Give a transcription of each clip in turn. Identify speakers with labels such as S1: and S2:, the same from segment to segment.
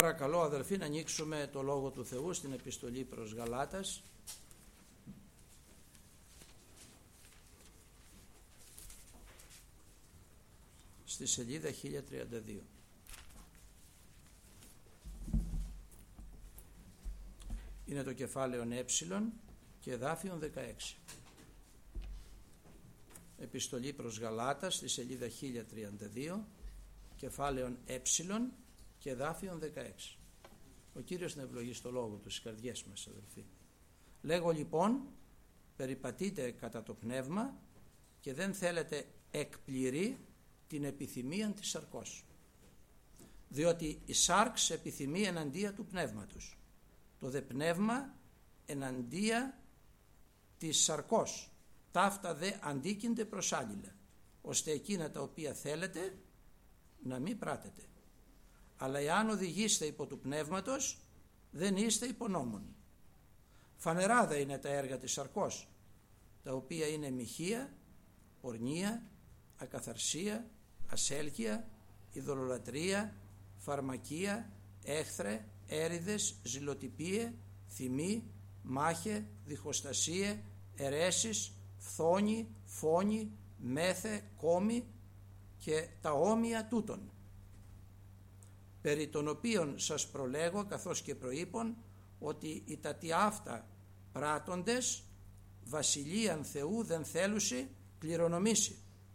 S1: Παρακαλώ αδελφοί να ανοίξουμε το Λόγο του Θεού στην επιστολή προς Γαλάτας, στη σελίδα 1032. Είναι το κεφάλαιο Ε και εδάφιον 16. Επιστολή προς Γαλάτας στη σελίδα 1032, κεφάλαιο Ε και εδάφιον 16. Ο Κύριος να ευλογήσει το λόγο του στις καρδιές μας, αδελφοί. Λέγω λοιπόν, περιπατείτε κατά το πνεύμα και δεν θέλετε εκπληρεί την επιθυμία της σαρκός. Διότι η σάρξ επιθυμεί εναντία του πνεύματος, το δε πνεύμα εναντία της σαρκός. Ταύτα δε αντίκυνται προς άλληλα, ώστε εκείνα τα οποία θέλετε να μην πράτετε. Αλλά εάν οδηγείστε υπό του πνεύματος, δεν είστε υπονόμων. Φανερά δε είναι τα έργα της σαρκός, τα οποία είναι μοιχεία, πορνεία, ακαθαρσία, ασέλκεια, ειδωλολατρεία, φαρμακεία, έχθρε, έρηδες, ζηλοτυπίε, θυμή, μάχε, διχοστασίε, αιρέσεις, φθόνη, φόνη, μέθε, κόμη και τα όμοια τούτων, περί των οποίων σας προλέγω καθώς και προείπων, ότι οι τατί αυτά πράττοντες βασιλείαν Θεού δεν θέλουσι κληρονομήσει.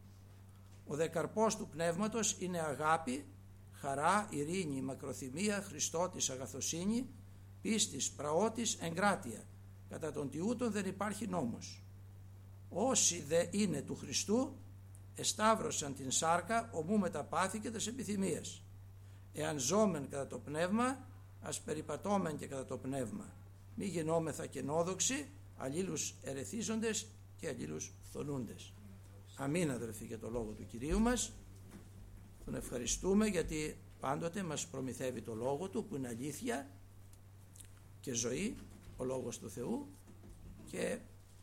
S1: Ο δε καρπός του πνεύματος είναι αγάπη, χαρά, ειρήνη, μακροθυμία, Χριστότης, αγαθοσύνη, πίστης, πραότης, εγκράτεια. Κατά των τιούτων δεν υπάρχει νόμος. Όσοι δε είναι του Χριστού εσταύρωσαν την σάρκα ομού με τα πάθη και τις επιθυμίες. Εάν ζώμεν κατά το πνεύμα, ας περιπατώμεν και κατά το πνεύμα. Μη γινόμεθα κενόδοξοι, αλλήλους ερεθίζοντες και αλλήλους θονούντες. Αμήν, αδελφοί, για το λόγο του Κυρίου μας. Τον ευχαριστούμε γιατί πάντοτε μας προμηθεύει το λόγο του, που είναι αλήθεια και ζωή, ο λόγος του Θεού, και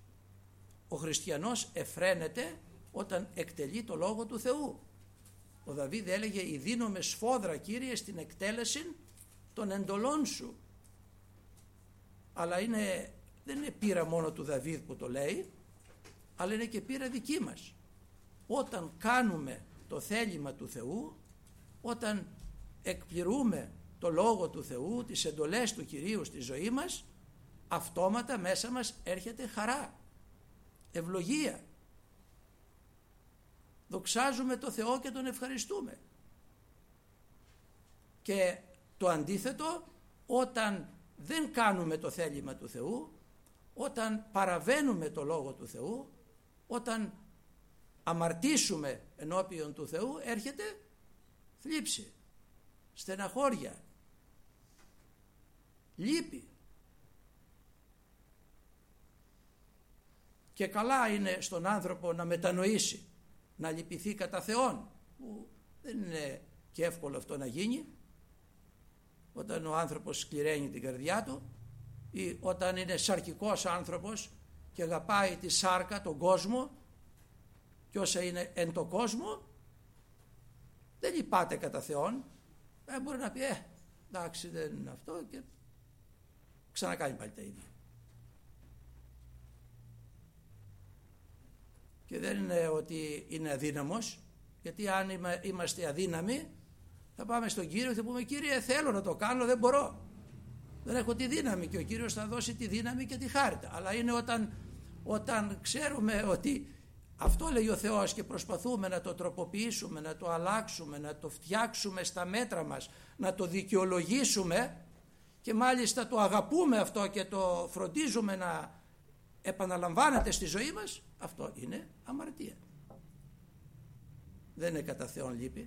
S1: ο χριστιανός εφραίνεται όταν εκτελεί το λόγο του Θεού. Ο Δαβίδ έλεγε: «Ιδίνομαι σφόδρα, Κύριε, στην εκτέλεση των εντολών σου». Αλλά δεν είναι πείρα μόνο του Δαβίδ που το λέει, αλλά είναι και πείρα δική μας. Όταν κάνουμε το θέλημα του Θεού, όταν εκπληρούμε το λόγο του Θεού, τις εντολές του Κυρίου στη ζωή μας, αυτόματα μέσα μας έρχεται χαρά, ευλογία. Δοξάζουμε το Θεό και τον ευχαριστούμε. Και το αντίθετο, όταν δεν κάνουμε το θέλημα του Θεού, όταν παραβαίνουμε το λόγο του Θεού, όταν αμαρτήσουμε ενώπιον του Θεού, έρχεται θλίψη, στεναχώρια, λύπη. Και καλά είναι στον άνθρωπο να μετανοήσει, να λυπηθεί κατά Θεόν, που δεν είναι και εύκολο αυτό να γίνει, όταν ο άνθρωπος σκληραίνει την καρδιά του, ή όταν είναι σαρκικός άνθρωπος και αγαπάει τη σάρκα, τον κόσμο, και όσα είναι εν το κόσμο, δεν λυπάται κατά Θεόν. Μπορεί να πει εντάξει, δεν είναι αυτό, και ξανακάνει πάλι τα ίδια. Και δεν είναι ότι είναι αδύναμος, γιατί αν είμαστε αδύναμοι θα πάμε στον Κύριο και θα πούμε: «Κύριε, θέλω να το κάνω, δεν μπορώ, δεν έχω τη δύναμη», και ο Κύριος θα δώσει τη δύναμη και τη χάρη. Αλλά είναι όταν ξέρουμε ότι αυτό λέει ο Θεός και προσπαθούμε να το τροποποιήσουμε, να το αλλάξουμε, να το φτιάξουμε στα μέτρα μας, να το δικαιολογήσουμε, και μάλιστα το αγαπούμε αυτό και το φροντίζουμε να επαναλαμβάνεται στη ζωή μας, αυτό είναι αμαρτία. Δεν είναι κατά Θεόν λύπη.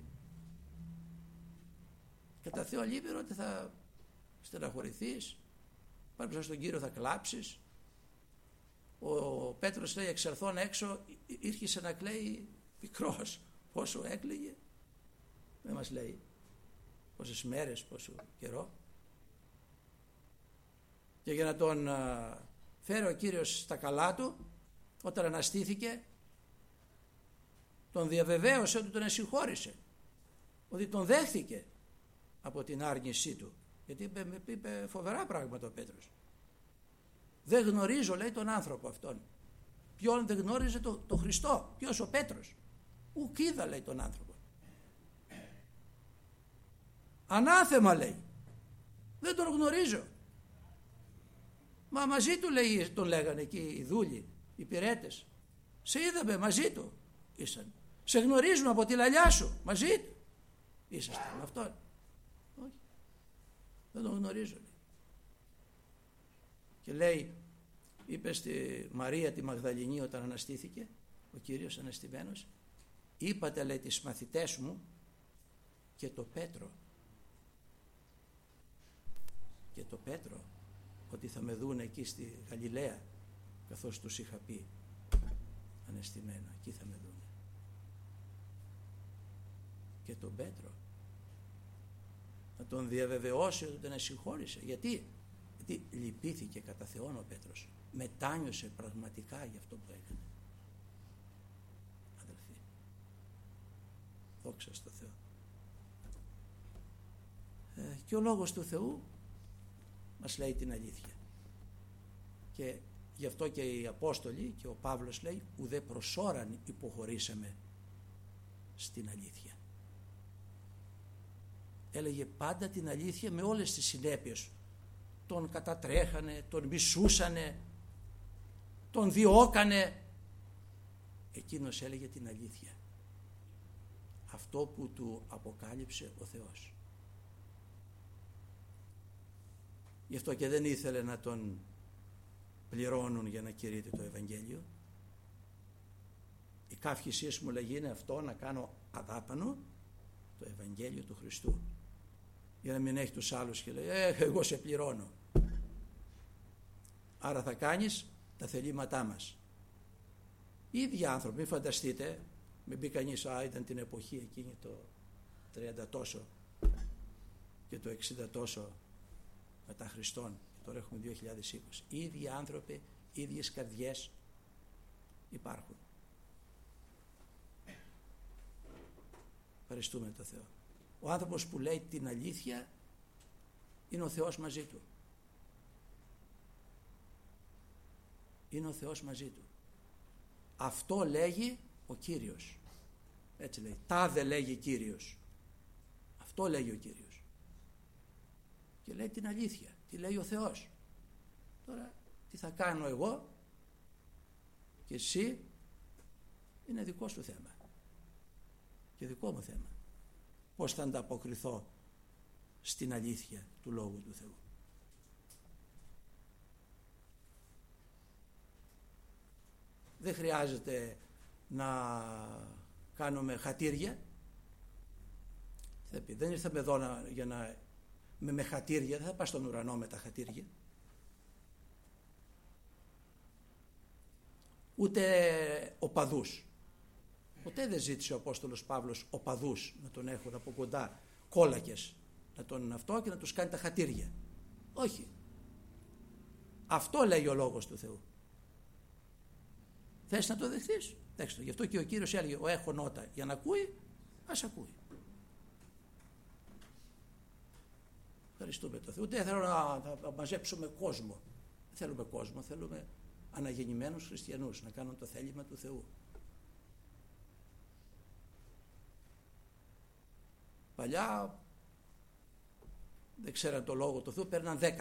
S1: Κατά Θεόν λύπη είναι ότι θα στεναχωρηθείς, πάρει μπροστά στον Κύριο θα κλάψεις. Ο Πέτρος λέει: «Εξερθών έξω ήρχισε να κλαίει πικρός». Πόσο έκλαιγε, δεν μας λέει πόσες μέρες, πόσο καιρό. Και για να τον φέρει ο Κύριος στα καλά του, όταν αναστήθηκε, τον διαβεβαίωσε ότι τον εσυγχώρησε, ότι τον δέχθηκε από την άρνησή του Γιατί είπε φοβερά πράγματα ο Πέτρος. Δεν γνωρίζω, λέει, τον άνθρωπο αυτόν. Ποιον δεν γνώριζε? τον Χριστό. Ποιος? Ο Πέτρος. Ουκ είδα, λέει, τον άνθρωπο. Ανάθεμα, λέει. Δεν τον γνωρίζω. Μα μαζί του, λέει, τον λέγανε εκεί οι δούλοι, οι υπηρέτες. Σε είδαμε, μαζί του ήσαν. Σε γνωρίζουμε από τη λαλιά σου, μαζί του ήσασταν με αυτόν. Όχι, δεν τον γνωρίζω, λέει. Και λέει, είπε στη Μαρία τη Μαγδαληνή όταν αναστήθηκε ο Κύριος αναστημένος, είπατε, λέει, τις μαθητές μου και το Πέτρο ότι θα με δουν εκεί στη Γαλιλαία, καθώς τους είχα πει αναστημένο, εκεί θα με δουν. Και τον Πέτρο να τον διαβεβαιώσει ότι τον ασυγχώρησε. Γιατί λυπήθηκε κατά Θεόν ο Πέτρος, μετάνιωσε πραγματικά για αυτό που έκανε. Αδελφοί, δόξα στο Θεό. Και ο Λόγος του Θεού μας λέει την αλήθεια. Και γι' αυτό και οι Απόστολοι και ο Παύλος λέει, ουδέ προσώραν υποχωρήσαμε στην αλήθεια. Έλεγε πάντα την αλήθεια με όλες τις συνέπειες. Τον κατατρέχανε, τον μισούσανε, τον διώκανε. Εκείνος έλεγε την αλήθεια. Αυτό που του αποκάλυψε ο Θεός. Γι' αυτό και δεν ήθελε να τον πληρώνουν για να κηρύττει το Ευαγγέλιο. Η καύχησή μου, λέγει, είναι αυτό, να κάνω αδάπανο το Ευαγγέλιο του Χριστού, για να μην έχει τους άλλους και λέει εγώ σε πληρώνω, άρα θα κάνεις τα θελήματά μας. Οι ίδιοι άνθρωποι, μην φανταστείτε, μην πει κανείς ήταν την εποχή εκείνη το 30 τόσο και το 60 τόσο μετά Χριστόν, τώρα έχουμε 2020. Οι ίδιοι άνθρωποι, οι ίδιες καρδιές υπάρχουν. Ευχαριστούμε τον Θεό. Ο άνθρωπος που λέει την αλήθεια είναι ο Θεός μαζί του. Είναι ο Θεός μαζί του. Αυτό λέγει ο Κύριος. Έτσι λέει. Τάδε λέγει Κύριος. Αυτό λέγει ο Κύριος. Και λέει την αλήθεια. Τι λέει ο Θεός. Τώρα τι θα κάνω εγώ και εσύ είναι δικό σου θέμα και δικό μου θέμα. Πώς θα ανταποκριθώ στην αλήθεια του Λόγου του Θεού. Δεν χρειάζεται να κάνουμε χατήρια. Δεν ήρθαμε εδώ για να με χατήρια, δεν θα πας στον ουρανό με τα χατήρια. Ούτε οπαδούς. Ποτέ δεν ζήτησε ο Απόστολος Παύλος οπαδούς να τον έχουν από κοντά, κόλακες, να τον αυτό και να τους κάνει τα χατήρια. Όχι. Αυτό λέει ο Λόγος του Θεού. Θες να το δεχθείς? Δέξτε το. Γι' αυτό και ο Κύριος έλεγε ο έχω νότα για να ακούει, ας ακούει. Ευχαριστούμε τον Θεό. Ούτε θέλω να μαζέψουμε κόσμο. Δεν θέλουμε κόσμο, θέλουμε αναγεννημένους χριστιανούς να κάνουν το θέλημα του Θεού. Παλιά δεν ξέραν το Λόγο του Θεού, παίρναν 10.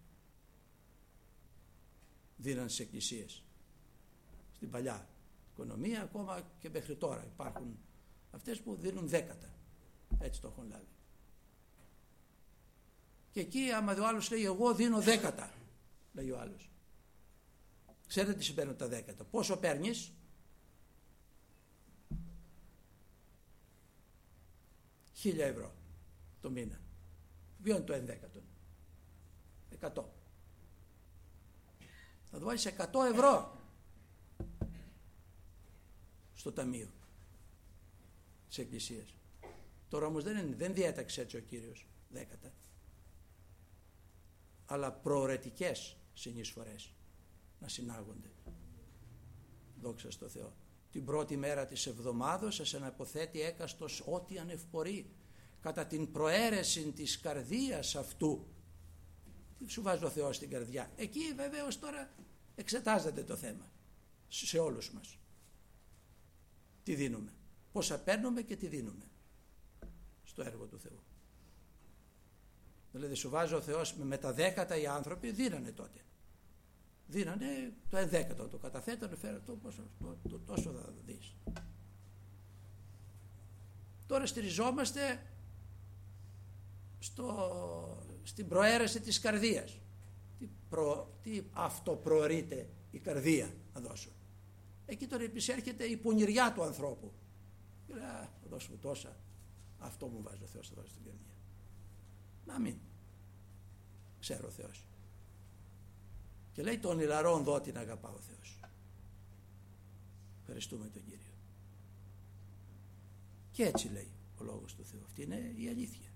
S1: Δίναν στις εκκλησίες. Στην παλιά οικονομία, ακόμα και μέχρι τώρα υπάρχουν αυτές που δίνουν 10. Έτσι το έχουν λάβει. Και εκεί άμα ο άλλος λέει εγώ δίνω 10, λέει ο άλλος. Ξέρετε τι συμπέρνουν τα 10. Πόσο παίρνεις? 1.000 ευρώ το μήνα. Ποιο είναι το 11? 100. Θα του βάλεις 100 ευρώ στο ταμείο της εκκλησίας. Τώρα όμως δεν διέταξε έτσι ο Κύριος 10, αλλά προαιρετικές συνεισφορές να συνάγονται. Δόξα στο Θεό. Την πρώτη μέρα της εβδομάδος σας αναποθέτει έκαστος ό,τι ανευπορεί κατά την προαίρεση της καρδίας αυτού Τι σου βάζει ο Θεός στην καρδιά? Εκεί βεβαίως τώρα εξετάζεται το θέμα σε όλους μας. Τι δίνουμε, πόσα παίρνουμε και τι δίνουμε στο έργο του Θεού. Δηλαδή σου βάζει ο Θεός με τα 10 οι άνθρωποι δίνανε τότε. Δίνανε το 1/10, το καταθέτανε, φέρε το τόσο θα δεις. Τώρα στηριζόμαστε στην προαίρεση της καρδίας. Τι αυτοπροαιρείται η καρδία να δώσω. Εκεί τώρα επισέρχεται η πονηριά του ανθρώπου. Λέει, θα δώσουμε τόσα, αυτό μου βάζει ο Θεός, θα δώσει στην καρδιά. Να μην. Ξέρω ο Θεός. Και λέει, τον ηλαρών δότην αγαπά ο Θεός. Ευχαριστούμε τον Κύριο. Και έτσι λέει ο λόγος του Θεού. Αυτή είναι η αλήθεια.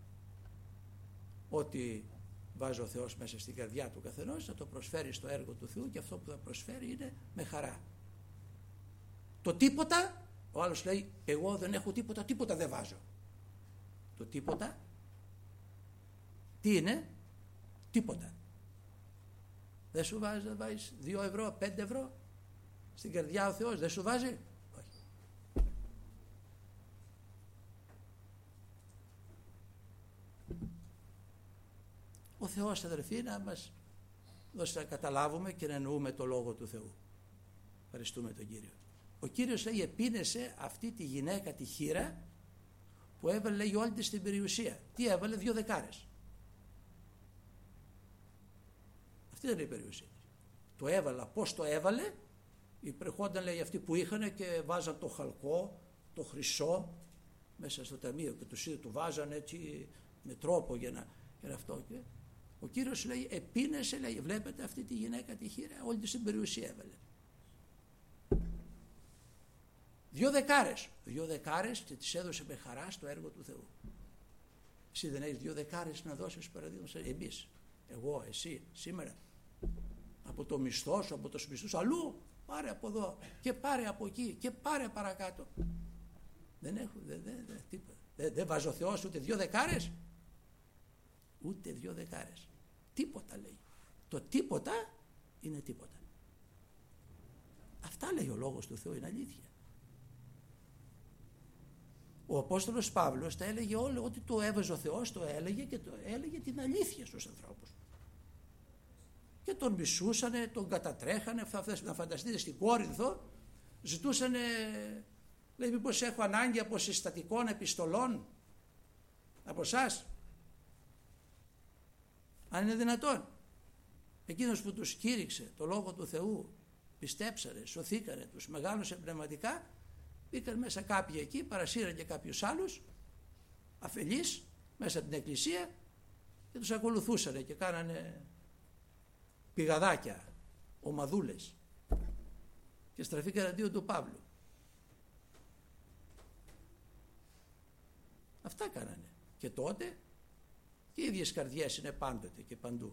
S1: Ότι βάζει ο Θεός μέσα στην καρδιά του καθενός θα το προσφέρει στο έργο του Θεού, και αυτό που θα προσφέρει είναι με χαρά. Το τίποτα, ο άλλος λέει, εγώ δεν έχω τίποτα, τίποτα δεν βάζω. Το τίποτα τι είναι? Τίποτα. Δεν σου βάζει να βάζεις 2 ευρώ, 5 ευρώ στην καρδιά ο Θεός? Δεν σου βάζει? Όχι. Ο Θεός, αδερφοί, να μας δώσει να καταλάβουμε και να εννοούμε το Λόγο του Θεού. Ευχαριστούμε τον Κύριο. Ο Κύριος, λέει, επίνεσε αυτή τη γυναίκα τη χήρα που έβαλε, λέει, όλη της την περιουσία. Τι έβαλε? 2 δεκάρες. Αυτή δεν είναι η περιουσία. Το έβαλα. Πώς το έβαλε? Υπερχόνταν, λέει, αυτοί που είχαν και βάζαν το χαλκό, το χρυσό μέσα στο ταμείο και τους είδε, του βάζαν έτσι με τρόπο για να αυτό. Και ο Κύριος, λέει, επίνεσε, λέει, βλέπετε αυτή τη γυναίκα τη χήρα, όλη της την περιουσία έβαλε. 2 δεκάρες. 2 δεκάρες και τις έδωσε με χαρά στο έργο του Θεού. Εσύ δεν έχεις 2 δεκάρες να δώσεις, παραδείγματος, εμείς, εγώ, εσύ, σήμερα, από το μισθό σου, από τους μισθούς αλλού, πάρε από εδώ και πάρε από εκεί και πάρε παρακάτω. Δεν έχω, τίποτα. Δεν βάζει ο Θεός ούτε 2 δεκάρες. Ούτε 2 δεκάρες. Τίποτα, λέει. Το τίποτα είναι τίποτα. Αυτά λέει ο λόγος του Θεού, είναι αλήθεια. Ο Απόστολος Παύλος τα έλεγε όλα, ότι το έβαζε ο Θεός, το έλεγε και το έλεγε την αλήθεια στους ανθρώπους. Και τον μισούσανε, τον κατατρέχανε. Να φανταστείτε, στην Κόρινθο ζητούσανε, λέει, μήπως έχω ανάγκη από συστατικών επιστολών από εσάς, αν είναι δυνατόν. Εκείνος που τους κήρυξε το Λόγο του Θεού, πιστέψανε, σωθήκανε, τους μεγάλωσε πνευματικά, μπήκαν μέσα κάποιοι εκεί, παρασύραν και κάποιους άλλους αφελείς μέσα από την εκκλησία και τους ακολουθούσανε και κάνανε πηγαδάκια, ομαδούλες, και στραφήκαν αντίον του Παύλου. Αυτά κάνανε. Και τότε και οι ίδιες καρδιές είναι πάντοτε και παντού.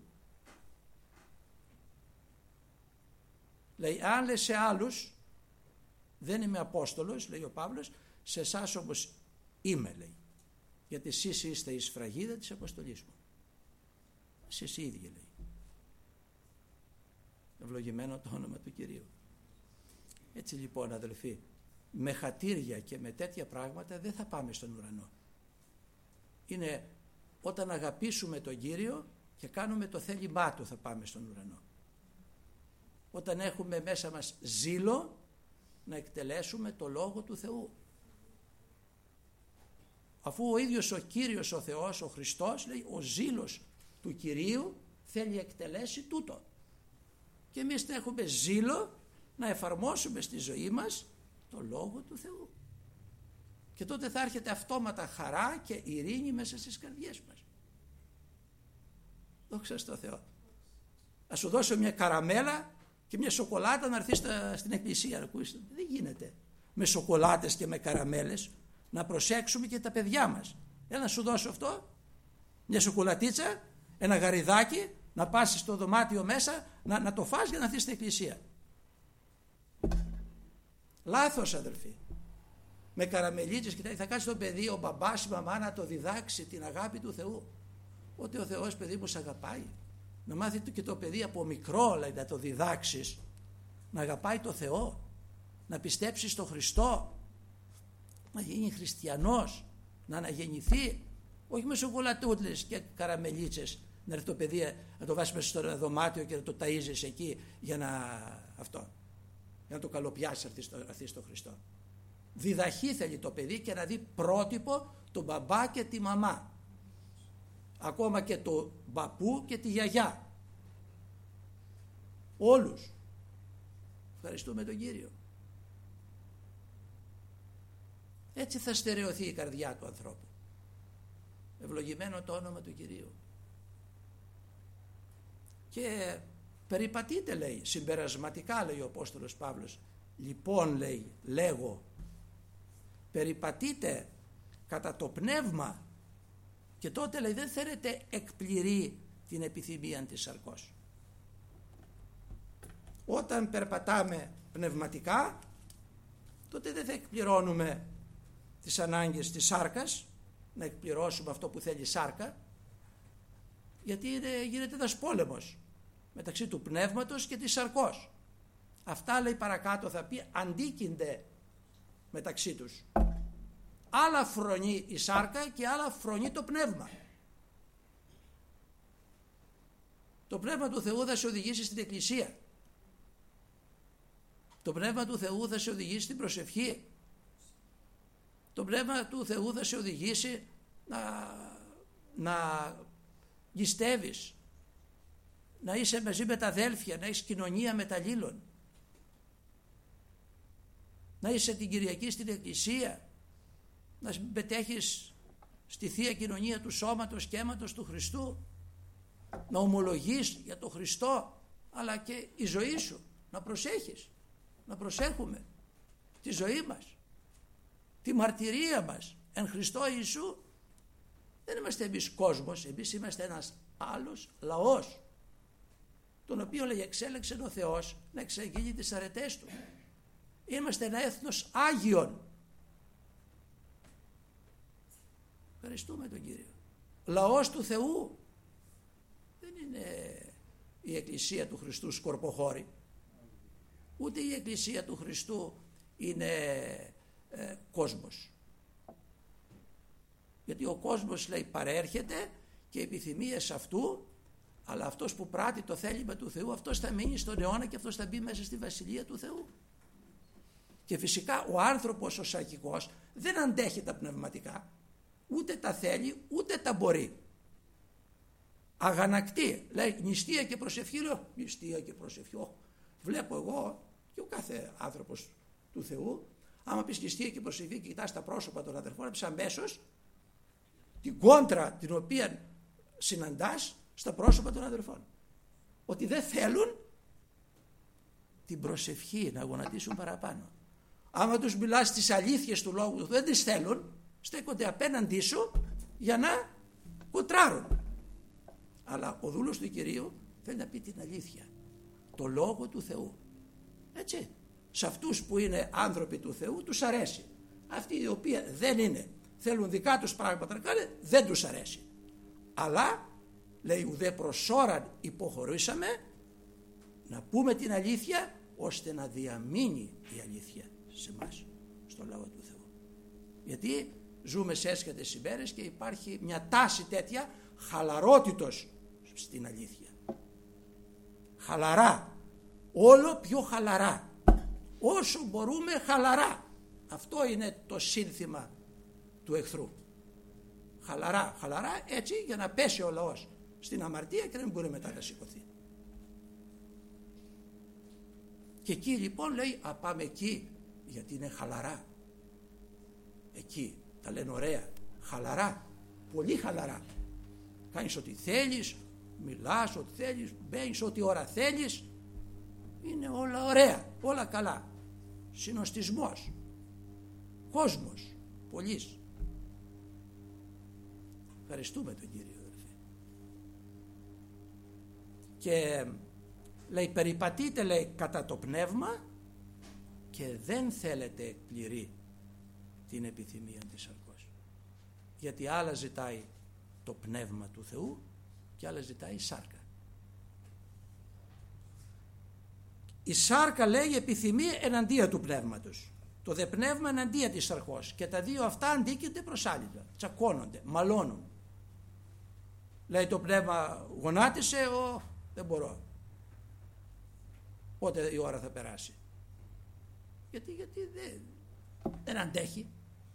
S1: Λέει, αν λες σε άλλους δεν είμαι Απόστολος, λέει ο Παύλος, σε εσάς όμως είμαι, λέει, γιατί εσείς είστε η σφραγίδα της αποστολής μου. Εσείς οι ίδιοι, λέει. Ευλογημένο το όνομα του Κυρίου. Έτσι λοιπόν, αδελφοί, με χατήρια και με τέτοια πράγματα δεν θα πάμε στον ουρανό. Είναι όταν αγαπήσουμε τον Κύριο και κάνουμε το θέλημά Του θα πάμε στον ουρανό. Όταν έχουμε μέσα μας ζήλο να εκτελέσουμε το Λόγο του Θεού. Αφού ο ίδιος ο Κύριος ο Θεός, ο Χριστός, λέει, ο ζήλος του Κυρίου θέλει εκτελέσει τούτο. Και εμείς θα έχουμε ζήλο να εφαρμόσουμε στη ζωή μας το Λόγο του Θεού. Και τότε θα έρχεται αυτόματα χαρά και ειρήνη μέσα στις καρδιές μας. Δόξα τω Θεώ. Ας σου δώσω μια καραμέλα και μια σοκολάτα να έρθεις στην εκκλησία. Ακούστε. Δεν γίνεται με σοκολάτες και με καραμέλες. Να προσέξουμε και τα παιδιά μας. Έλα να σου δώσω αυτό, μια σοκολατίτσα, ένα γαριδάκι, να πας στο δωμάτιο μέσα, να το φας για να έρθεις στην εκκλησία. Λάθος, αδελφοί. Με καραμελίτσες και θα κάτσει το παιδί, ο μπαμπάς, η μαμά να το διδάξει την αγάπη του Θεού. Ότι ο Θεός, παιδί μου, σ' αγαπάει. Να μάθει και το παιδί από μικρό, λέει, να το διδάξεις, να αγαπάει το Θεό, να πιστέψει στο Χριστό, να γίνει χριστιανός, να αναγεννηθεί, όχι με σοκολατούτλες και καραμελίτσες, να έρθει το παιδί να το βάσει μέσα στο δωμάτιο και να το ταΐζεις εκεί για να το καλοπιάσει αυτή στο Χριστό. Διδαχή θέλει το παιδί και να δει πρότυπο τον μπαμπά και τη μαμά, ακόμα και τον μπαππού και τη γιαγιά, όλους. Ευχαριστούμε τον Κύριο. Έτσι θα στερεωθεί η καρδιά του ανθρώπου. Ευλογημένο το όνομα του Κυρίου. Και περιπατείτε, λέει, συμπερασματικά, λέει ο Απόστολος Παύλος. Λοιπόν, λέει, λέγω, περιπατείτε κατά το πνεύμα, και τότε, λέει, δεν θέλετε εκπληρεί την επιθυμία της σαρκός. Όταν περπατάμε πνευματικά, τότε δεν θα εκπληρώνουμε τις ανάγκες της σάρκας, να εκπληρώσουμε αυτό που θέλει η σάρκα, γιατί γίνεται ένας πόλεμος μεταξύ του πνεύματος και της σαρκός. Αυτά, λέει, παρακάτω θα πει, αντίκυνται μεταξύ τους. Άλλα φρονεί η σάρκα και άλλα φρονεί το πνεύμα. Το πνεύμα του Θεού θα σε οδηγήσει στην εκκλησία. Το πνεύμα του Θεού θα σε οδηγήσει στην προσευχή. Το πνεύμα του Θεού θα σε οδηγήσει να γιστεύεις, να είσαι μαζί με τα αδέλφια, να έχεις κοινωνία με τα λήλων, να είσαι την Κυριακή στην εκκλησία, να συμμετέχεις στη Θεία Κοινωνία του Σώματος και Αίματος του Χριστού, να ομολογείς για τον Χριστό, αλλά και η ζωή σου, να προσέχεις, να προσέχουμε τη ζωή μας, τη μαρτυρία μας εν Χριστώ Ιησού. Δεν είμαστε εμείς κόσμος, εμείς είμαστε ένας άλλος λαός, τον οποίο, λέει, εξέλεξε ο Θεός να εξαγγείλει τις αρετές του. Είμαστε ένα έθνος Άγιον. Ευχαριστούμε τον Κύριο. Λαός του Θεού. Δεν είναι η Εκκλησία του Χριστού σκορποχώρη, ούτε η Εκκλησία του Χριστού είναι κόσμος. Γιατί ο κόσμος, λέει, παρέρχεται και επιθυμίες αυτού, αλλά αυτός που πράττει το θέλημα του Θεού, αυτός θα μείνει στον αιώνα και αυτός θα μπει μέσα στη Βασιλεία του Θεού. Και φυσικά ο άνθρωπος ο σαρκικός δεν αντέχει τα πνευματικά, ούτε τα θέλει ούτε τα μπορεί. Αγανακτεί, λέει, νηστεία και προσευχή, λέω, νηστεία και προσευχή. Βλέπω εγώ και ο κάθε άνθρωπος του Θεού, άμα πεις νηστεία και προσευχή και κοιτάς τα πρόσωπα των αδερφών, αμέσως την κόντρα την οποία συναντάς στα πρόσωπα των αδερφών, ότι δεν θέλουν την προσευχή να γονατίσουν παραπάνω. Άμα τους μιλάς τις αλήθειες του Λόγου του, δεν τις θέλουν, στέκονται απέναντί σου για να κοντράρουν. Αλλά ο δούλος του Κυρίου θέλει να πει την αλήθεια, το Λόγο του Θεού. Έτσι, σε αυτούς που είναι άνθρωποι του Θεού τους αρέσει. Αυτοί οι οποίοι δεν είναι, θέλουν δικά τους πράγματα να κάνουν, δεν τους αρέσει. Αλλά, λέει, ουδέ προσώραν υποχωρήσαμε να πούμε την αλήθεια, ώστε να διαμείνει η αλήθεια σε εμάς, στο λαό του Θεού. Γιατί ζούμε σε έσχατες ημέρες και υπάρχει μια τάση τέτοια χαλαρότητος στην αλήθεια. Χαλαρά, όλο πιο χαλαρά, όσο μπορούμε χαλαρά. Αυτό είναι το σύνθημα του εχθρού. Χαλαρά, χαλαρά, έτσι, για να πέσει ο λαός στην αμαρτία και δεν μπορεί μετά να σηκωθεί. Και εκεί λοιπόν, λέει, πάμε εκεί, γιατί είναι χαλαρά. Εκεί τα λένε ωραία, χαλαρά, πολύ χαλαρά. Κάνεις ό,τι θέλεις, μιλάς ό,τι θέλεις, μπαίνεις ό,τι ώρα θέλεις, είναι όλα ωραία, όλα καλά. Συνοστισμός, κόσμος, πολύς. Ευχαριστούμε τον Κύριο, αδερφέ. Και λέει, περιπατείτε, λέει, κατά το πνεύμα και δεν θέλετε εκπληρεί την επιθυμία της σαρκός. Γιατί άλλα ζητάει το πνεύμα του Θεού και άλλα ζητάει η σάρκα. Η σάρκα, λέει, επιθυμεί εναντία του πνεύματος. Το δε πνεύμα εναντία της σαρκός. Και τα δύο αυτά αντίκειται προς άλλα. Τσακώνονται, μαλώνουν. Λέει το πνεύμα, γονάτισε, δεν μπορώ. Πότε η ώρα θα περάσει. Γιατί δεν αντέχει.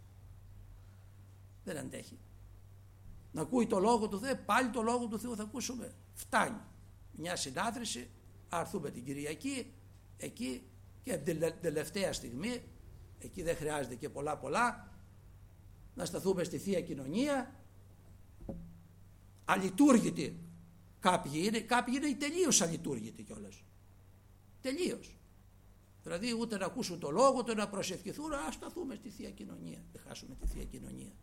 S1: Δεν αντέχει. Να ακούει το λόγο του Θεού, πάλι το λόγο του Θεού θα ακούσουμε. Φτάνει. Μια συνάθρηση, αρθούμε την Κυριακή, εκεί και την τελευταία στιγμή, εκεί δεν χρειάζεται και πολλά, να σταθούμε στη Θεία Κοινωνία, αλειτούργητοι. Κάποιοι είναι τελείως αλειτούργητοι κιόλας. Τελείως. Δηλαδή ούτε να ακούσουν το λόγο, ούτε να προσευχηθούν, ας σταθούμε στη Θεία Κοινωνία. Δεν χάσουμε τη Θεία Κοινωνία.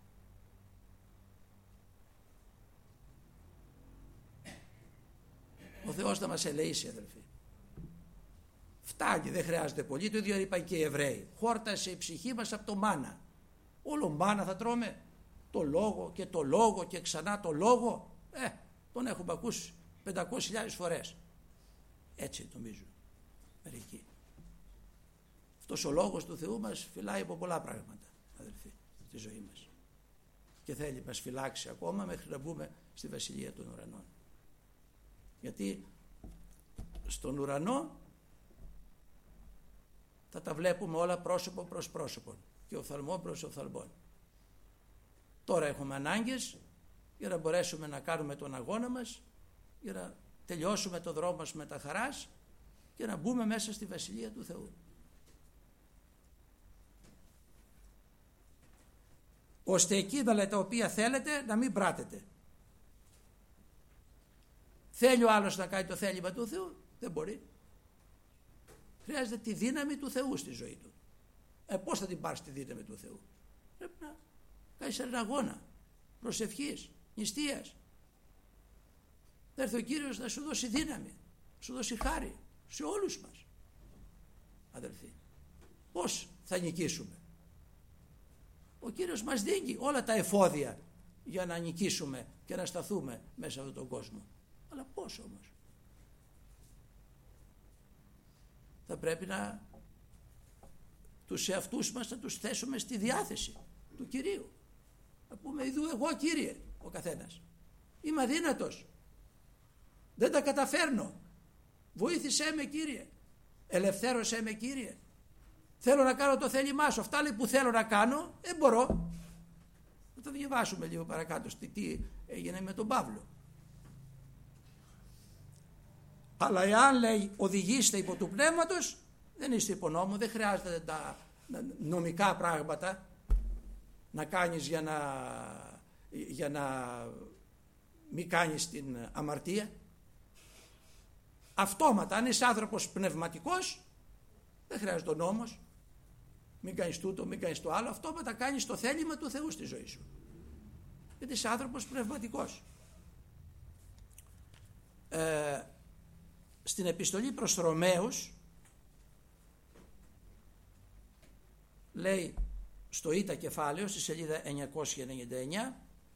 S1: Ο Θεός θα μας ελεήσει, αδελφοί. Φτάνει, δεν χρειάζεται πολύ. Το ίδιο είπαν και οι Εβραίοι. Χόρτασε η ψυχή μας από το μάνα. Όλο μάνα θα τρώμε. Το λόγο και ξανά το λόγο. Τον έχουμε ακούσει 500.000 φορές. Έτσι νομίζουν μερικοί. Αυτός ο λόγος του Θεού μας φυλάει από πολλά πράγματα, αδελφοί, στη ζωή μας. Και θέλει μας φυλάξει ακόμα μέχρι να μπούμε στη Βασιλεία των Ουρανών. Γιατί στον ουρανό θα τα βλέπουμε όλα πρόσωπο προς πρόσωπο και οφθαλμό προς οφθαλμόν. Τώρα έχουμε ανάγκες για να μπορέσουμε να κάνουμε τον αγώνα μας, για να τελειώσουμε το δρόμο μας με τα χαράς και να μπούμε μέσα στη Βασιλεία του Θεού. Ώστε εκείνα τα οποία θέλετε να μην πράτετε. Θέλει ο άλλος να κάνει το θέλημα του Θεού, δεν μπορεί. Χρειάζεται τη δύναμη του Θεού στη ζωή του. Πώς θα την πάρεις τη δύναμη του Θεού? Πρέπει να κάνεις έναν αγώνα προσευχής, νηστείας. Θα έρθει ο Κύριος να σου δώσει δύναμη, να σου δώσει χάρη σε όλους μας, αδελφοί. Πώς θα νικήσουμε? Ο Κύριος μας δίνει όλα τα εφόδια για να νικήσουμε και να σταθούμε μέσα σε αυτόν τον κόσμο. Αλλά πώς όμως? Θα πρέπει να τους εαυτούς μας να τους θέσουμε στη διάθεση του Κυρίου. Να πούμε, ειδού εγώ Κύριε, ο καθένας. Είμαι αδύνατος. Δεν τα καταφέρνω. Βοήθησέ με Κύριε. Ελευθέρωσέ με Κύριε. Θέλω να κάνω το θέλημά σου. Αυτά λέει που θέλω να κάνω, δεν μπορώ. Θα το διαβάσουμε λίγο παρακάτω τι έγινε με τον Παύλο. Αλλά εάν λέει οδηγήστε υπό του πνεύματος, δεν είστε υπό νόμο, δεν χρειάζεται τα νομικά πράγματα να κάνεις για να μην κάνεις την αμαρτία. Αυτόματα, αν είσαι άνθρωπος πνευματικός, δεν χρειάζεται ο νόμος, μην κάνεις τούτο, μην κάνεις το άλλο, αυτόματα κάνεις το θέλημα του Θεού στη ζωή σου. Γιατί είσαι άνθρωπος πνευματικός. Στην επιστολή προς Ρωμαίους λέει στο Ήτα κεφάλαιο στη σελίδα 999,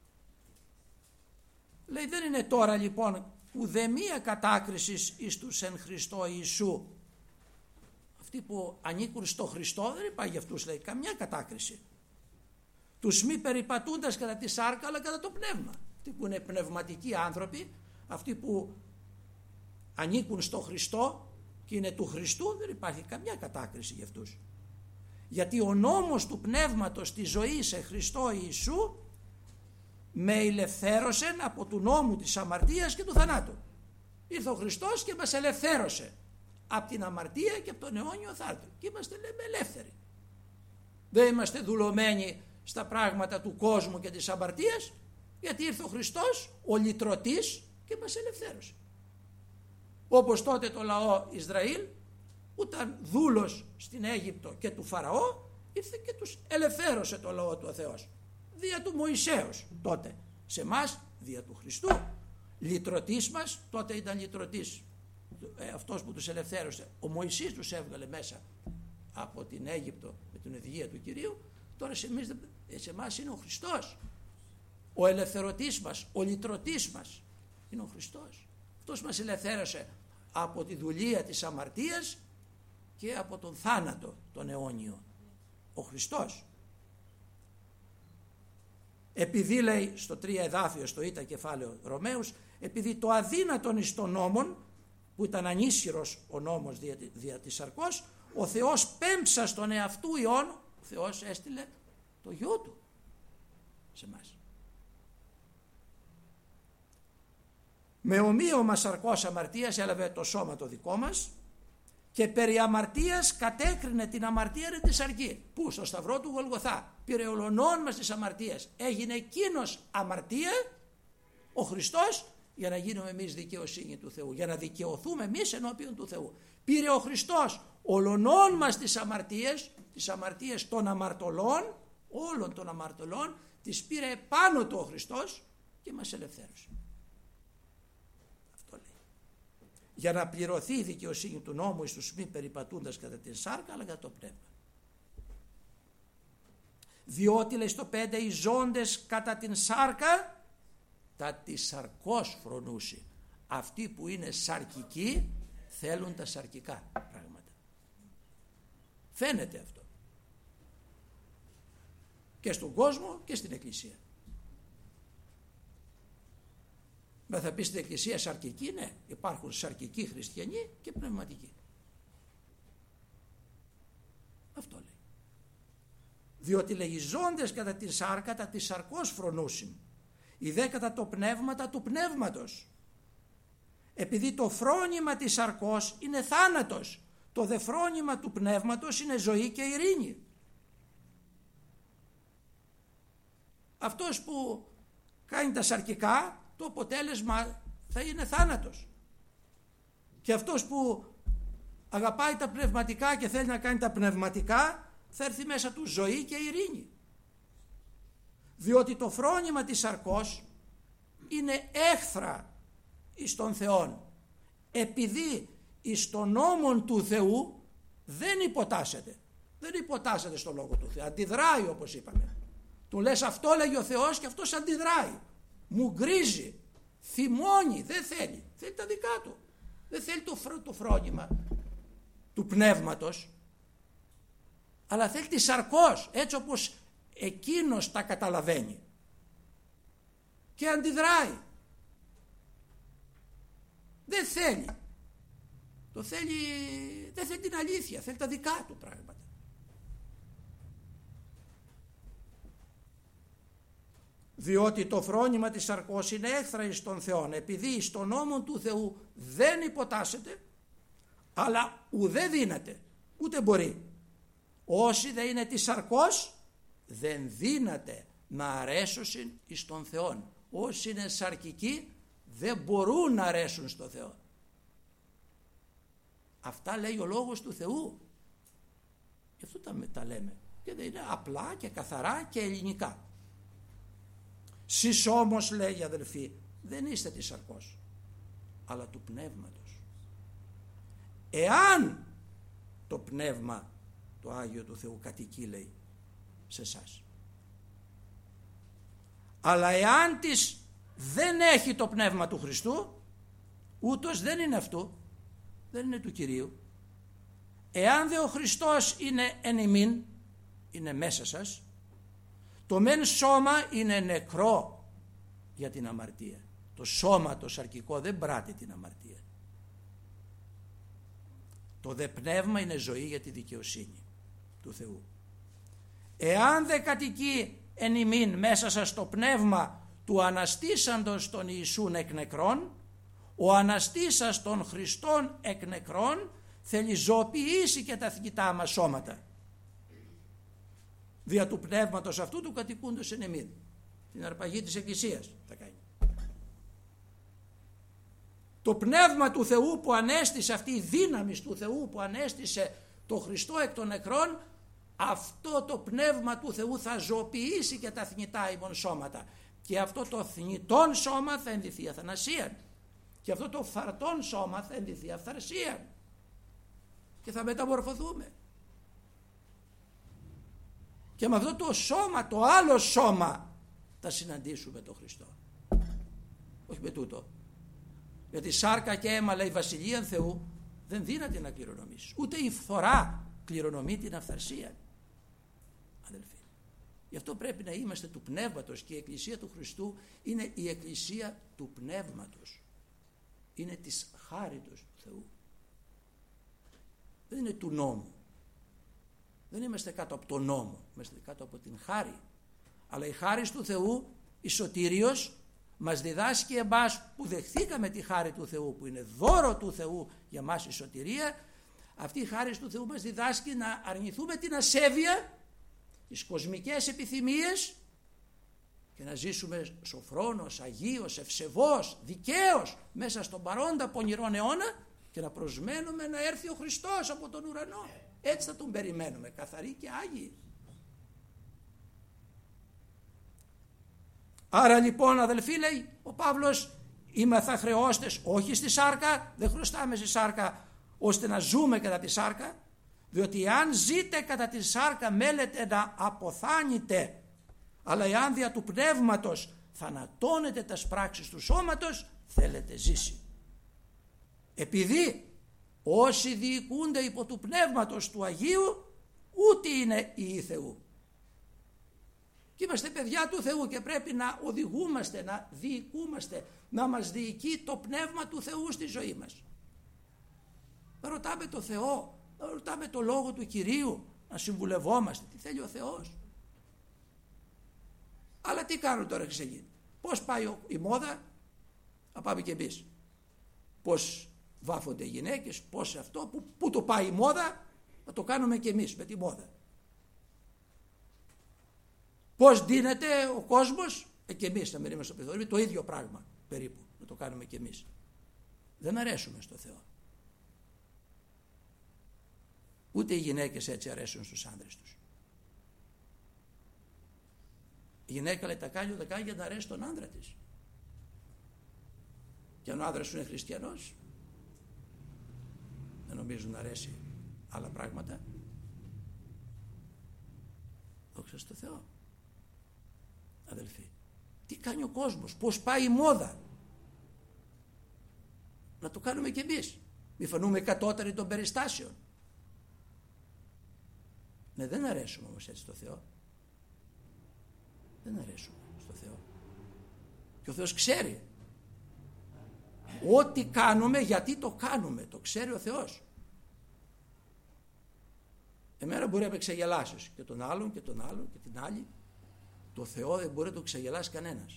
S1: λέει δεν είναι τώρα λοιπόν ουδεμία κατάκρισης εις τους εν Χριστώ Ιησού. Αυτοί που ανήκουν στο Χριστό δεν υπάρχει για αυτούς, λέει, καμιά κατάκριση. Τους μη περιπατούντας κατά τη σάρκα αλλά κατά το πνεύμα. Αυτοί που είναι πνευματικοί άνθρωποι, αυτοί που ανήκουν στο Χριστό και είναι του Χριστού, δεν υπάρχει καμιά κατάκριση για αυτούς. Γιατί ο νόμος του πνεύματος της ζωής σε Χριστό Ιησού με ελευθέρωσε από του νόμου της αμαρτίας και του θανάτου. Ήρθε ο Χριστός και μας ελευθέρωσε από την αμαρτία και από τον αιώνιο θάνατο και είμαστε, λέμε, ελεύθεροι. Δεν είμαστε δουλωμένοι στα πράγματα του κόσμου και της αμαρτίας, γιατί ήρθε ο Χριστός, ο λυτρωτής, και μας ελευθέρωσε. Όπως τότε το λαό Ισραήλ που ήταν δούλος στην Αίγυπτο και του Φαραώ, ήρθε και τους ελευθέρωσε το λαό του ο Θεός δια του Μωυσέως τότε. Σε εμάς δια του Χριστού. Λυτρωτής μας, τότε ήταν λυτρωτής αυτός που τους ελευθέρωσε. Ο Μωυσής τους έβγαλε μέσα από την Αίγυπτο με την οδηγία του Κυρίου. Τώρα σε εμάς είναι ο Χριστός. Ο ελευθερωτής μας, ο λυτρωτής μας είναι ο Χριστός. Αυτός μας ελευθέρωσε από τη δουλεία της αμαρτίας και από τον θάνατο τον αιώνιο, ο Χριστός. Επειδή, λέει στο 3 εδάφιο, στο Ήτα κεφάλαιο Ρωμαίους, επειδή το αδύνατον εις των νόμων, που ήταν ανίσχυρος ο νόμος δια της σαρκός, ο Θεός πέμψα στον εαυτού Υιόν, ο Θεός έστειλε το Γιο Του σε εμάς. Με ομοίωμα σαρκός αμαρτίας έλαβε το σώμα το δικό μας και περί αμαρτίας κατέκρινε την αμαρτία ρε τη σαρκή. Πού? Στο σταυρό του Γολγοθά. Πήρε ολονών μας τις αμαρτίες. Έγινε εκείνος αμαρτία, ο Χριστός, για να γίνουμε εμείς δικαιοσύνη του Θεού, για να δικαιωθούμε εμείς ενώπιον του Θεού. Πήρε ο Χριστός ολονών μας τις αμαρτίες των αμαρτωλών, όλων των αμαρτωλών, τις πήρε επάνω του ο Χριστός και μας ελευθέρωσε. Αυτό λέει. Για να πληρωθεί η δικαιοσύνη του νόμου εις τους μη περιπατούντας κατά την σάρκα, αλλά κατά το πνεύμα. Διότι, λέει στο 5, οι ζώντες κατά την σάρκα τα της σαρκός φρονούσι. Αυτοί που είναι σαρκικοί θέλουν τα σαρκικά πράγματα. Φαίνεται αυτό και στον κόσμο και στην Εκκλησία. Μα θα πει στην Εκκλησία σαρκικοί? Ναι, υπάρχουν σαρκικοί χριστιανοί και πνευματικοί. Αυτό λέει. Διότι, λέει, οι ζώντες κατά τη σάρκα τα της σαρκός φρονούσιν, οι δε κατά το πνεύματα του πνεύματος. Επειδή το φρόνημα της σαρκός είναι θάνατος, το δε φρόνημα του πνεύματος είναι ζωή και ειρήνη. Αυτός που κάνει τα σαρκικά, το αποτέλεσμα θα είναι θάνατος. Και αυτός που αγαπάει τα πνευματικά και θέλει να κάνει τα πνευματικά, θα έρθει μέσα του ζωή και ειρήνη. Διότι το φρόνημα της σαρκός είναι έχθρα εις τον Θεόν, επειδή εις τον νόμον του Θεού δεν υποτάσσεται στο λόγο του Θεού, αντιδράει, όπως είπαμε. Του λες αυτό λέγει ο Θεός και αυτός αντιδράει, μου γκρίζει, θυμώνει, δεν θέλει τα δικά του, δεν θέλει το φρόνημα του πνεύματος, αλλά θέλει τη σαρκός, έτσι όπως εκείνος τα καταλαβαίνει και αντιδράει. Δεν θέλει την αλήθεια, θέλει τα δικά του πράγματα. Διότι το φρόνημα της σαρκός είναι έχθρα εις τον Θεόν, επειδή εις τον νόμο του Θεού δεν υποτάσσεται, αλλά ουδέ δύναται, ούτε μπορεί. Όσοι δεν είναι της σαρκός δεν δύναται να αρέσουν εις τον Θεόν. Όσοι είναι σαρκικοί δεν μπορούν να αρέσουν στον Θεό. Αυτά λέει ο λόγος του Θεού. Γι' αυτό τα λέμε. Και δεν είναι απλά και καθαρά και ελληνικά. Σεις όμως, λέει, αδελφοί, δεν είστε της σαρκός, αλλά του πνεύματος. Εάν το πνεύμα το Άγιο του Θεού κατοικεί, λέει, σε εσάς. Αλλά εάν της δεν έχει το πνεύμα του Χριστού, ούτως δεν είναι αυτού, δεν είναι του Κυρίου. Εάν δε ο Χριστός είναι εν ημίν, είναι μέσα σας, το μεν σώμα είναι νεκρό για την αμαρτία. Το σώμα το σαρκικό δεν πράττει την αμαρτία. Το δε πνεύμα είναι ζωή για τη δικαιοσύνη του Θεού. Εάν δε κατοικεί εν ημίν μέσα σας το πνεύμα του αναστήσαντος των Ιησούν εκ νεκρών, ο αναστήσας των Χριστών εκ νεκρών θέλει ζωοποιήσει και τα θνητά μας σώματα. Δια του πνεύματος αυτού του κατοικούντος εν εμήν. Την αρπαγή της Εκκλησίας θα κάνει. Το πνεύμα του Θεού που ανέστησε, αυτή η δύναμη του Θεού που ανέστησε το Χριστό εκ των νεκρών, αυτό το πνεύμα του Θεού θα ζωοποιήσει και τα θνητά ημών σώματα. Και αυτό το θνητόν σώμα θα ενδυθεί αθανασία. Και αυτό το φαρτόν σώμα θα ενδυθεί αυθαρσία. Και θα μεταμορφωθούμε. Και με αυτό το σώμα, το άλλο σώμα, θα συναντήσουμε τον Χριστό. Όχι με τούτο. Γιατί σάρκα και αίμα, λέει, βασιλεία Θεού Δεν δύναται να κληρονομήσεις. Ούτε η φθορά κληρονομεί την αυθαρσία, αδελφοί. Γι' αυτό πρέπει να είμαστε του Πνεύματος, και η Εκκλησία του Χριστού είναι η Εκκλησία του Πνεύματος. Είναι της χάριτος του Θεού. Δεν είναι του νόμου. Δεν είμαστε κάτω από τον νόμο. Είμαστε κάτω από την χάρη. Αλλά η χάρις του Θεού, η σωτήριος, μας διδάσκει εμάς που δεχθήκαμε τη χάρη του Θεού, που είναι δώρο του Θεού για μας η σωτηρία. Αυτή η χάρις του Θεού μας διδάσκει να αρνηθούμε την ασέβεια, τις κοσμικές επιθυμίες, και να ζήσουμε σοφρόνος, αγίος, ευσεβός, δικαίος μέσα στον παρόντα πονηρόν αιώνα, και να προσμένουμε να έρθει ο Χριστός από τον ουρανό. Έτσι θα τον περιμένουμε, καθαροί και άγιοι. Άρα λοιπόν, αδελφοί, λέει ο Παύλος, είμεθα χρεώστες όχι στη σάρκα, δεν χρωστάμε στη σάρκα ώστε να ζούμε κατά τη σάρκα, διότι εάν ζείτε κατά τη σάρκα μέλετε να αποθάνετε, αλλά εάν δια του πνεύματος θανατώνετε τας πράξεις του σώματος, θέλετε ζήσει. Επειδή όσοι διοικούνται υπό του πνεύματος του Αγίου, ούτε είναι ιοί Θεού. Και είμαστε παιδιά του Θεού και πρέπει να οδηγούμαστε, να διοικούμαστε, να μας διοικεί το πνεύμα του Θεού στη ζωή μας. Να ρωτάμε το Θεό, να ρωτάμε το Λόγο του Κυρίου, να συμβουλευόμαστε τι θέλει ο Θεός. Αλλά τι κάνουν τώρα εξηγεί? Πώς πάει η μόδα, να πάμε και εμείς. Πώς βάφονται οι γυναίκες, πώς αυτό, πού το πάει η μόδα, να το κάνουμε και εμείς με τη μόδα. Πώς δίνεται ο κόσμος, και εμείς θα μείνουμε στο πεθόρυβο, το ίδιο πράγμα περίπου, να το κάνουμε και εμείς. Δεν αρέσουμε στο Θεό. Ούτε οι γυναίκες έτσι αρέσουν στους άνδρες τους. Η γυναίκα λέει τα κάνει για να αρέσει τον άνδρα της. Και αν ο άνδρας σου είναι χριστιανός, δεν νομίζουν να αρέσει άλλα πράγματα. Δόξα στο Θεό. Αδελφοί, τι κάνει ο κόσμος, πώς πάει η μόδα, να το κάνουμε κι εμείς. Μη φανούμε κατώτεροι των περιστάσεων. Ναι, δεν αρέσουμε όμως έτσι στο Θεό. Δεν αρέσουμε στο Θεό. Και ο Θεός ξέρει ό,τι κάνουμε, γιατί το κάνουμε, το ξέρει ο Θεός. Εμένα μπορεί να με ξεγελάσεις, και τον άλλον και τον άλλον και την άλλη. Το Θεό δεν μπορεί να το ξεγελάσει κανένας.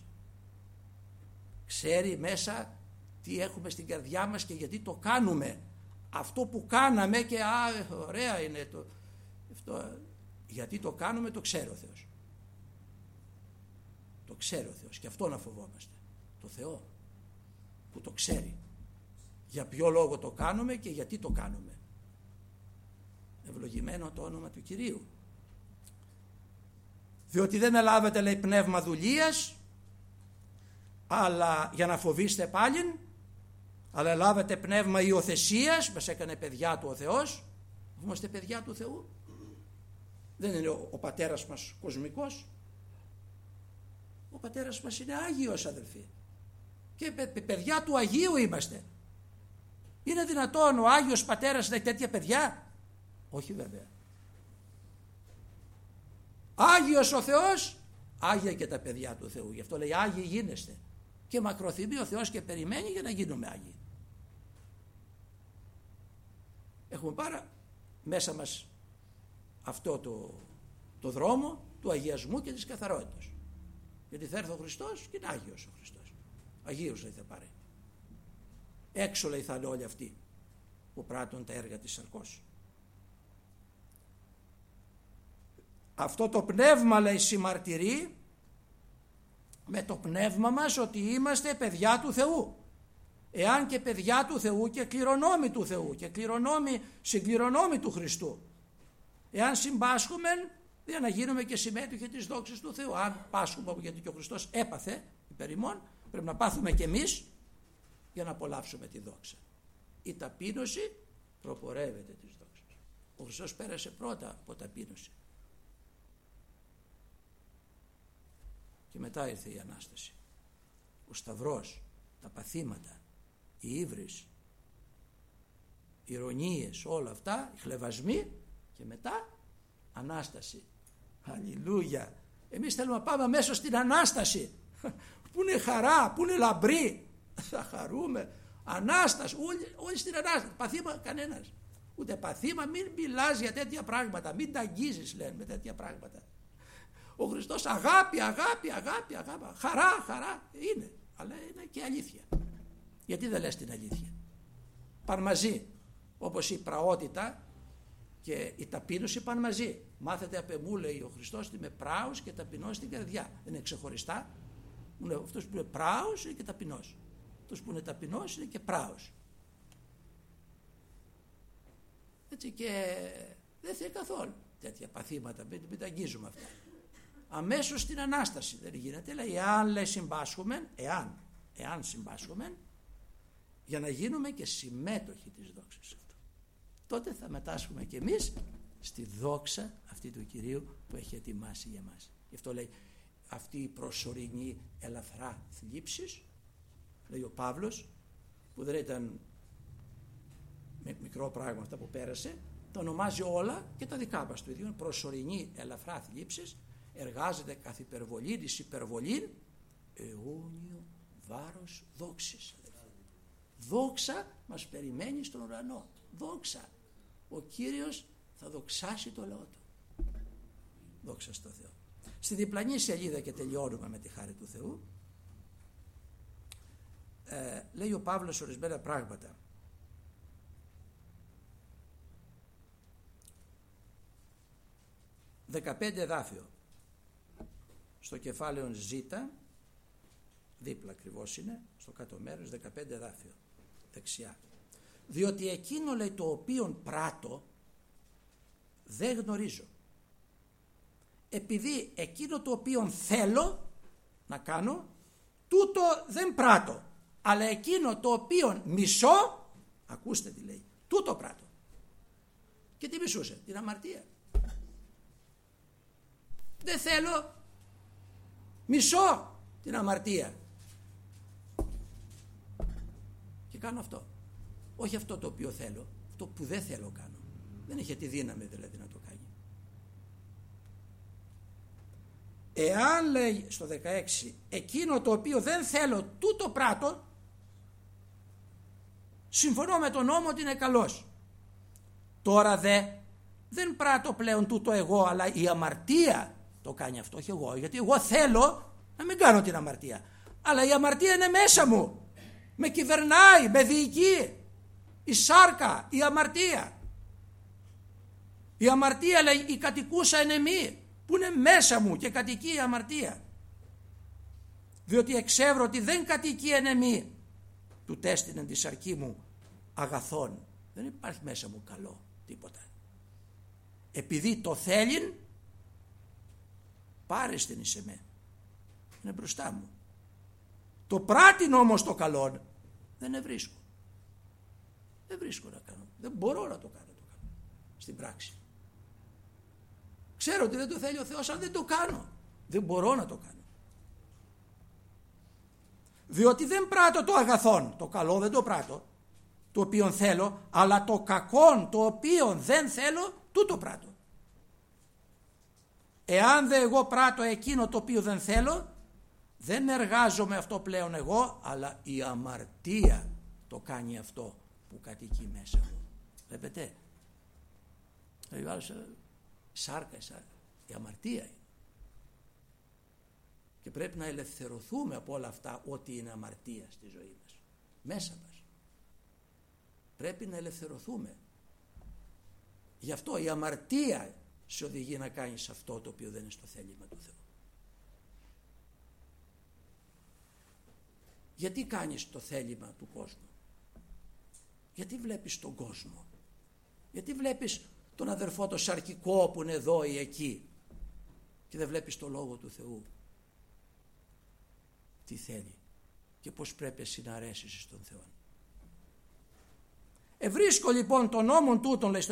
S1: Ξέρει μέσα τι έχουμε στην καρδιά μας και γιατί το κάνουμε. Αυτό που κάναμε και ωραία είναι το, αυτό, γιατί το κάνουμε, το ξέρει ο Θεός. Το ξέρει ο Θεός, και αυτό να φοβόμαστε. Το Θεό που το ξέρει. Για ποιο λόγο το κάνουμε και γιατί το κάνουμε. Ευλογημένο το όνομα του Κυρίου. Διότι δεν ελάβετε, λέει, πνεύμα δουλείας, αλλά για να φοβήστε πάλιν, αλλά ελάβετε πνεύμα υιοθεσίας, μας έκανε παιδιά του ο Θεός. Είμαστε παιδιά του Θεού. Δεν είναι ο πατέρας μας κοσμικός. Ο πατέρας μας είναι Άγιος, αδελφοί. Και παιδιά του Αγίου είμαστε. Είναι δυνατόν ο Άγιος Πατέρας να έχει τέτοια παιδιά? Όχι βέβαια. Άγιος ο Θεός, Άγια και τα παιδιά του Θεού. Γι' αυτό λέει Άγιοι γίνεστε. Και μακροθυμεί ο Θεός και περιμένει για να γίνουμε Άγιοι. Έχουμε πάρα μέσα μας αυτό το δρόμο του αγιασμού και της καθαρότητας. Γιατί θα έρθει ο Χριστός και είναι Άγιος ο Χριστός. Αγίους λέει θα πάρει. Έξω λέει θα είναι όλοι αυτοί που πράττουν τα έργα της σαρκός. Αυτό το πνεύμα, λέει, συμμαρτυρεί με το πνεύμα μας ότι είμαστε παιδιά του Θεού. Εάν και παιδιά του Θεού και κληρονόμοι του Θεού και συγκληρονόμοι του Χριστού, εάν συμπάσχουμε για να γίνουμε και συμμέτοχοι της δόξης του Θεού. Αν πάσχουμε, γιατί και ο Χριστός έπαθε υπέρ ημών, πρέπει να πάθουμε και εμείς για να απολαύσουμε τη δόξα. Η ταπείνωση προπορεύεται της δόξας. Ο Χριστός πέρασε πρώτα από ταπείνωση. Και μετά ήρθε η Ανάσταση. Ο Σταυρός, τα παθήματα, η ύβρις, ηρωνίες, όλα αυτά, οι χλευασμοί, και μετά Ανάσταση. Αλληλούια. Εμείς θέλουμε να πάμε αμέσως στην Ανάσταση. Πού είναι χαρά, πού είναι λαμπρή. Θα χαρούμε. Ανάσταση, όλοι στην Ανάσταση. Παθήμα κανένας. Ούτε παθήμα, μην μιλάς για τέτοια πράγματα. Μην τα αγγίζεις, λένε, με τέτοια πράγματα. Ο Χριστός αγάπη, αγάπη, αγάπη, αγάπη. Χαρά, χαρά είναι. Αλλά είναι και αλήθεια. Γιατί δεν λες την αλήθεια? Πάνε μαζί. Όπως η πραότητα και η ταπείνωση πάνε μαζί. Μάθετε απ' εμού, λέει ο Χριστός, ότι είμαι πράος και ταπεινός στην καρδιά. Δεν είναι ξεχωριστά. Αυτός που είναι πράος είναι και ταπεινός. Αυτός που είναι ταπεινός είναι και πράος. Έτσι, και δεν θέλει καθόλου τέτοια παθήματα. Μην τα αγγίζουμε αυτά. Αμέσως στην Ανάσταση δεν γίνεται. Λέει, εάν, λέει, συμπάσχουμε, εάν συμπάσχουμε, για να γίνουμε και συμμέτοχοι της δόξης αυτού, τότε θα μετάσχουμε και εμείς στη δόξα αυτή του Κυρίου που έχει ετοιμάσει για μας. Γι' αυτό λέει, αυτή η προσωρινή ελαφρά θλίψης, λέει ο Παύλος, που δεν ήταν μικρό πράγμα αυτά που πέρασε, τα ονομάζει όλα και τα δικά μας. Το ίδιο είναι προσωρινή ελαφρά θλίψης, εργάζεται καθ' υπερβολήν εις υπερβολήν, αιώνιο βάρος δόξης. Δόξα μας περιμένει στον ουρανό. Δόξα. Ο Κύριος θα δοξάσει το λαό του. Δόξα στο Θεό. Στη διπλανή σελίδα, και τελειώνουμε με τη χάρη του Θεού, λέει ο Παύλος ορισμένα πράγματα. «15 εδάφιο στο κεφάλαιο Ζ, δίπλα ακριβώς είναι, στο κάτω μέρος, 15 εδάφιο, δεξιά. Διότι εκείνο, λέει, το οποίον πράττω δεν γνωρίζω. Επειδή εκείνο το οποίον θέλω να κάνω, τούτο δεν πράττω. Αλλά εκείνο το οποίον μισώ, ακούστε τι λέει, τούτο πράττω. Και τι μισούσε? Την αμαρτία. Δεν θέλω, μισώ την αμαρτία. Και κάνω αυτό. Όχι αυτό το οποίο θέλω, αυτό που δεν θέλω κάνω. Δεν είχε τη δύναμη δηλαδή να το κάνει. Εάν, λέει στο 16, εκείνο το οποίο δεν θέλω τούτο πράττω, συμφωνώ με τον νόμο ότι είναι καλός. Τώρα δεν πράττω πλέον τούτο εγώ, αλλά η αμαρτία το κάνει αυτό, όχι εγώ. Γιατί εγώ θέλω να μην κάνω την αμαρτία. Αλλά η αμαρτία είναι μέσα μου. Με κυβερνάει, με διοικεί. Η σάρκα, η αμαρτία. Η αμαρτία, λέει, η κατοικούσα εν εμή, που είναι μέσα μου και κατοικεί η αμαρτία. Διότι εξεύρω ότι δεν κατοικεί εν εμή, του τέστηνεν τη σαρκή μου αγαθών. Δεν υπάρχει μέσα μου καλό τίποτα. Επειδή το θέλειν, πάρεστην εις εμέ. Είναι μπροστά μου. Το πράτην όμως το καλόν δεν ευρίσκω. Δεν βρίσκω να κάνω. Δεν μπορώ να το κάνω στην πράξη. Ξέρω ότι δεν το θέλει ο Θεός, αλλά δεν το κάνω. Δεν μπορώ να το κάνω. Διότι δεν πράττω το αγαθόν, το καλό δεν το πράττω, το οποίο θέλω, αλλά το κακόν το οποίο δεν θέλω, τούτο πράττω. Εάν δε εγώ πράττω εκείνο το οποίο δεν θέλω, δεν εργάζομαι αυτό πλέον εγώ, αλλά η αμαρτία το κάνει αυτό που κατοικεί μέσα μου. Βλέπετε, σάρκα, η αμαρτία είναι. Και πρέπει να ελευθερωθούμε από όλα αυτά, ό,τι είναι αμαρτία στη ζωή μας, μέσα μας. Πρέπει να ελευθερωθούμε. Γι' αυτό η αμαρτία σε οδηγεί να κάνεις αυτό το οποίο δεν είναι στο θέλημα του Θεού. Γιατί κάνεις το θέλημα του κόσμου? Γιατί βλέπεις τον κόσμο? Γιατί βλέπεις τον αδερφό το σαρκικό που είναι εδώ ή εκεί και δεν βλέπεις το Λόγο του Θεού? Τι θέλει και πώς πρέπει εσύ να αρέσεις στον Θεό. Ευρίσκω λοιπόν τον νόμον τούτον, λέει στο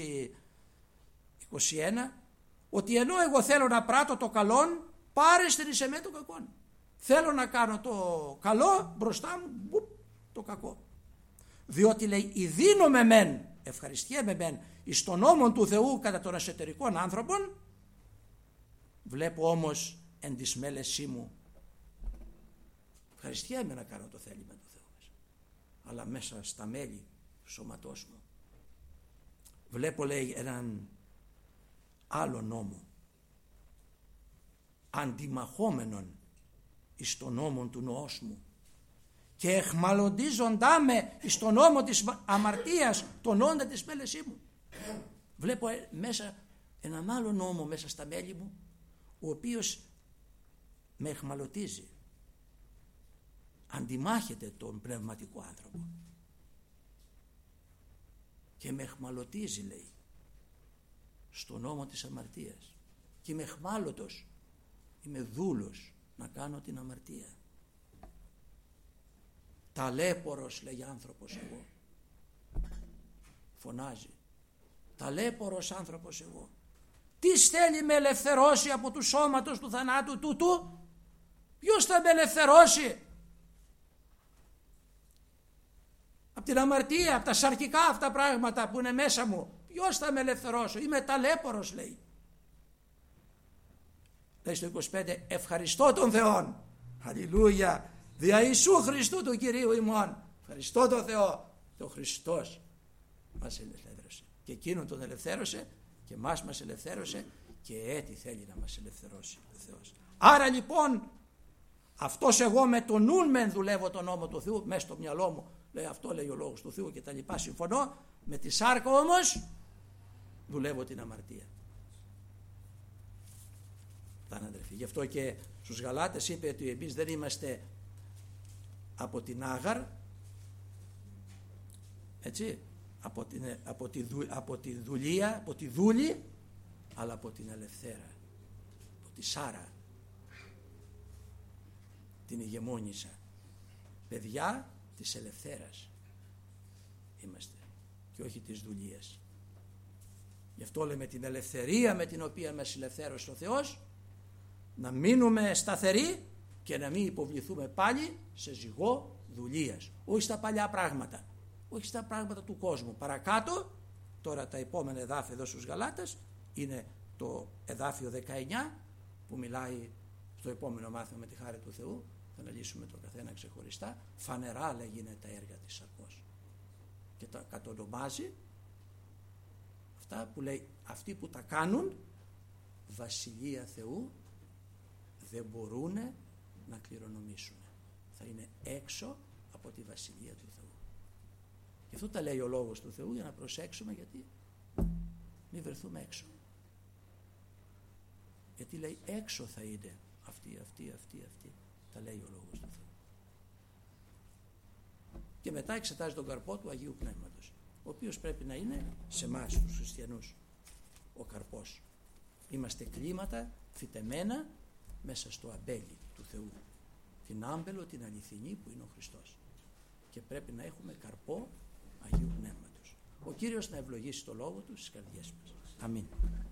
S1: 21, ότι ενώ εγώ θέλω να πράττω το καλόν, πάρεστην εις εμέ το κακόν. Θέλω να κάνω το καλό, μπροστά μου το κακό. Διότι λέει ειδίνομαι μεν, ευχαριστιέμαι μεν εις τον νόμον του Θεού κατά των εσωτερικών άνθρωπων, βλέπω όμως εν της μέλεσή μου, ευχαριστιέμαι να κάνω το θέλημα του Θεού μέσα, αλλά μέσα στα μέλη του σώματός μου βλέπω, λέει, έναν άλλο νόμο, αντιμαχόμενον εις τον νόμον του νοός μου και εχμαλωτίζοντά με εις τον νόμο της αμαρτίας, τον όντα της μέλεσή μου. Βλέπω μέσα έναν άλλο νόμο μέσα στα μέλη μου, ο οποίος με εχμαλωτίζει, αντιμάχεται τον πνευματικό άνθρωπο και με εχμαλωτίζει, λέει, στον νόμο της αμαρτίας, και είμαι εχμάλωτος, είμαι δούλος να κάνω την αμαρτία. Ταλέπορος, λέει, άνθρωπος εγώ, φωνάζει, ταλέπορος άνθρωπος εγώ. Τι θέλει με ελευθερώσει από του σώματος του θανάτου τούτου? Ποιος θα με ελευθερώσει από την αμαρτία, από τα σαρκικά αυτά πράγματα που είναι μέσα μου? Ποιος θα με ελευθερώσει? Είμαι ταλέπορος, λέει. Λέει στο 25, ευχαριστώ τον Θεόν, αλληλούια, δια Ιησού Χριστού του Κυρίου ημών. Ευχαριστώ τον Θεό, το Χριστός μας ελευθέρωσε, και εκείνον τον ελευθέρωσε και μας ελευθέρωσε, και έτσι θέλει να μας ελευθερώσει ο Θεός. Άρα λοιπόν αυτός εγώ με το νουν μεν δουλεύω τον νόμο του Θεού, μέσα στο μυαλό μου λέει αυτό, λέει ο λόγος του Θεού και τα λοιπά, συμφωνώ, με τη σάρκα όμως δουλεύω την αμαρτία. Αδερφοί. Γι' αυτό και στους Γαλάτες είπε ότι εμείς δεν είμαστε από την Άγαρ, έτσι, από τη δουλεία, από τη δούλη, αλλά από την ελευθέρα, από τη Σάρα, την ηγεμόνισσα. Παιδιά της ελευθέρας είμαστε και όχι της δουλείας. Γι' αυτό λέμε την ελευθερία με την οποία μας ελευθέρωσε ο Θεός, να μείνουμε σταθεροί και να μην υποβληθούμε πάλι σε ζυγό δουλείας, όχι στα παλιά πράγματα, όχι στα πράγματα του κόσμου. Παρακάτω, τώρα τα επόμενα εδάφια εδώ στους Γαλάτες είναι το εδάφιο 19 που μιλάει στο επόμενο μάθημα με τη χάρη του Θεού, θα αναλύσουμε το καθένα ξεχωριστά. Φανερά, λέγει, είναι τα έργα της σαρκός και τα κατονομάζει αυτά που λέει, αυτοί που τα κάνουν βασιλεία Θεού δεν μπορούν να κληρονομήσουν, θα είναι έξω από τη βασιλεία του Θεού. Γι' αυτό τα λέει ο λόγος του Θεού, για να προσέξουμε, γιατί μην βρεθούμε έξω. Γιατί λέει έξω θα είναι αυτοί. Τα λέει ο λόγος του Θεού. Και μετά εξετάζει τον καρπό του Αγίου Πνεύματος, ο οποίος πρέπει να είναι σε εμάς τους χριστιανούς ο καρπός. Είμαστε κλίματα φυτεμένα μέσα στο αμπέλι του Θεού, την άμπελο, την αληθινή που είναι ο Χριστός, και πρέπει να έχουμε καρπό Αγίου Πνεύματος. Ο Κύριος να ευλογήσει το λόγο του στις καρδιές μας. Αμήν.